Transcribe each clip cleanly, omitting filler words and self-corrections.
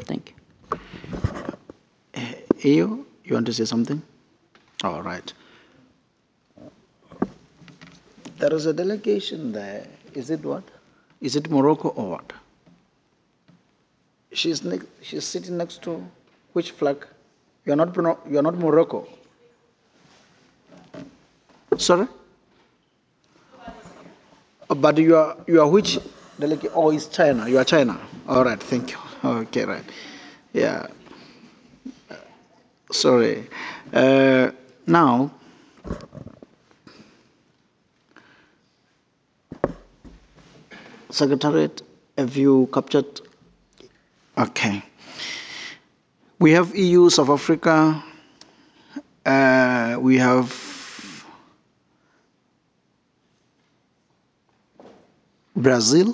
Thank you. You want to say something? All right. There is a delegation there. Is it what? Is it Morocco or what? She's sitting next to which flag? You're not Morocco. Sorry? But you are which delegate? Oh, it's China. You are China. All right. Thank you. Okay. Right. Yeah. Sorry. Now, Secretariat, have you captured? Okay. We have EU, South Africa. We have Brazil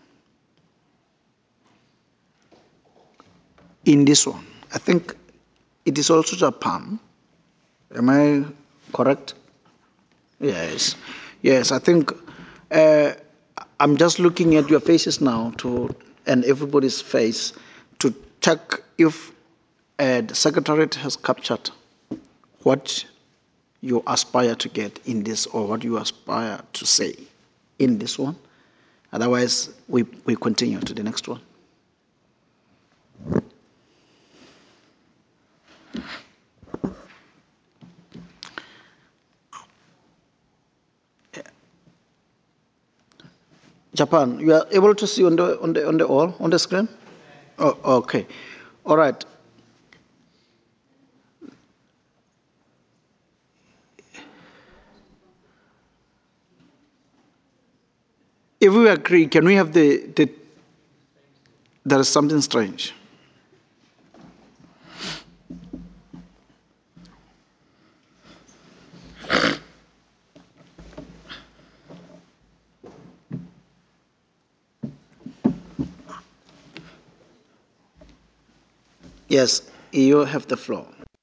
in this one. I think it is also Japan. Am I correct? Yes. Yes, I think uh, I'm just looking at your faces now and everybody's face to check if the Secretariat has captured what you aspire to get in this or what you aspire to say in this one. Otherwise, we continue to the next one. Japan, you are able to see on the screen? Oh, okay. All right. If we agree, can we have there is something strange. Yes, you have the floor.